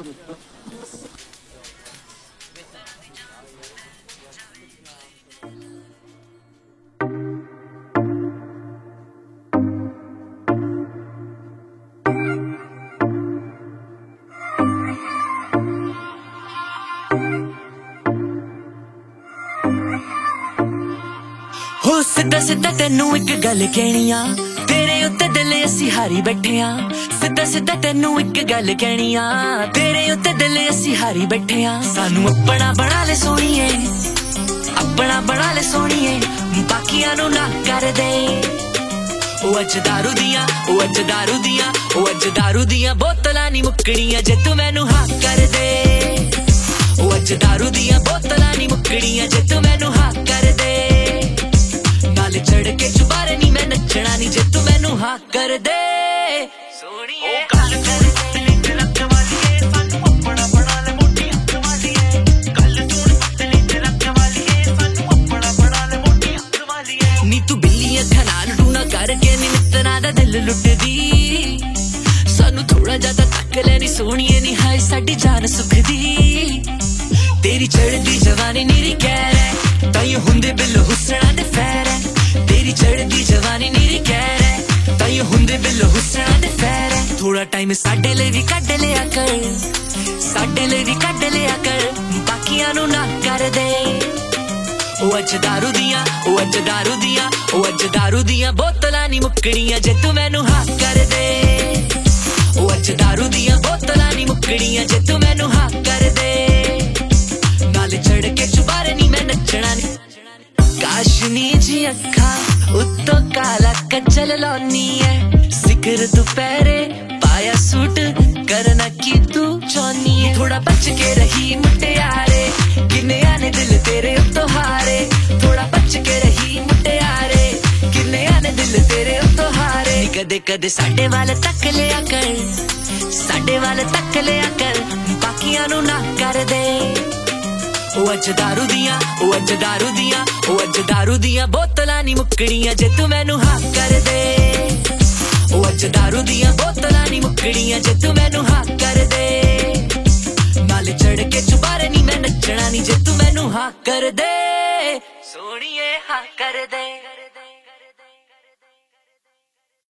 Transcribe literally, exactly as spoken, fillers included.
हो सीधा सीधा तेनू एक गल कहनी आ, तेरे उत्ते दिल असी हारी बैठे आ। सीधा सीधा तेनू एक गल कहनी आ, तेरे उत्ते दिल असी हारी बैठे आ। सानू अपना बना ले सोहणीए, अपना बना ले सोहणीए, बाकियां नू ना कर दे। ओ अज दारू दियां, ओ अज दारू दियां, ओ अज दारू दियां बोतलां नी मुक्कणियां जे तू मैनू हाँ कर दे। ओ अज दारू दियां बोतलां नी मुक्कणियां जे तू मैनू हाँ कर दे। नाले चढ़ के चुबारे नी मैं नचना नी जे तू मैनू हाँ कर दे। सोहणीए गल कर पतली ते रख वालीए, सानू अपना बना ले मोटी अख वालीए। गल सुन पतली ते रख वालीए, सानू अपना बना ले मोटी अख वालीए। नी तू बिल्ली अखां नाल टूना करके नी मित्तरां दा दिल लुटदी। सानू थोड़ा ज्यादा तक लेनी सोहणीए नी हाय साडी जान सुखदी। तेरी चढ़दी जवानी नीरी कहर है, ताइयों हुंदे बिल हुस्सणां दे फैर है। तेरी चढ़दी जवानी नीरी कहर है, ताइयों हुंदे बिल हुस्सणां दे फैर है। थोड़ा टाइम साडे लई भी कढ लिया कर, साडे लई भी कढ लिया कर, बाकियां नू ना कर दे। ओ अज दारू दियां, ओ अज दारू दियां, ओ अज दारू दियां बोतलां नी मुक्कणियां जे तू मैनू हाँ कर दे। ओ अज दारू दियां बोतलां नी मुक्कणियां जे तू मैनू हाँ कर दे। नाले चढ़ के चुबारे नी मैं नचना नी। काशनी जी अखा उत्तों काला कजल लौनी है, सिकर दोपहरे पाया सूट करना की तू चाहनी है। थोड़ा बच के रही मुटियारे, किन्ने आने दिल तेरे उत्तों हारे। थोड़ा बच के रही मुटियारे, किन्ने आने दिल तेरे उत्तों हारे। कदे कदे साडे वाल तक लिया कर, साडे वाल तक लिया कर, बाकियां नू ना कर दे। ओ अज दारू दियां, ओ अज दारू दियां, ओ अज दारू दियां बोतलां नी मुक्कणियां जे तू मैनू हाँ कर दे। ओ अज दारू दियां बोतलां नी मुक्कणियां जे तू मैनू हाँ कर दे। नाले चढ़ के चुबारे नी मैं नचना नी जे तू मैनू हाँ कर दे। सोहणीए हाँ कर दे।